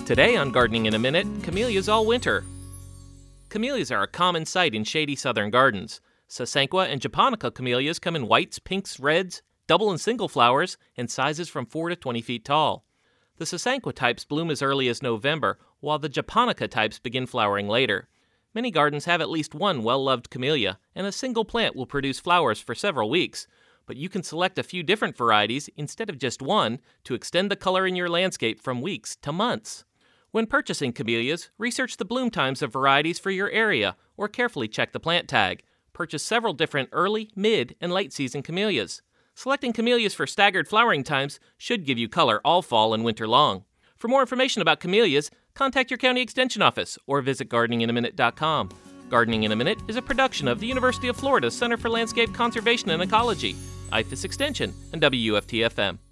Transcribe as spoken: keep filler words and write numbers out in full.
Today on Gardening in a Minute, camellias all winter. Camellias are a common sight in shady southern gardens. Sasanqua and japonica camellias come in whites, pinks, reds, double and single flowers, and sizes from four to twenty feet tall. The Sasanqua types bloom as early as November, while the japonica types begin flowering later. Many gardens have at least one well-loved camellia, and a single plant will produce flowers for several weeks. But you can select a few different varieties instead of just one to extend the color in your landscape from weeks to months. When purchasing camellias, research the bloom times of varieties for your area or carefully check the plant tag. Purchase several different early, mid, and late season camellias. Selecting camellias for staggered flowering times should give you color all fall and winter long. For more information about camellias, contact your county extension office or visit gardening in a minute dot com. Gardening in a Minute is a production of the University of Florida Center for Landscape Conservation and Ecology, I F A S Extension, and W U F T F M.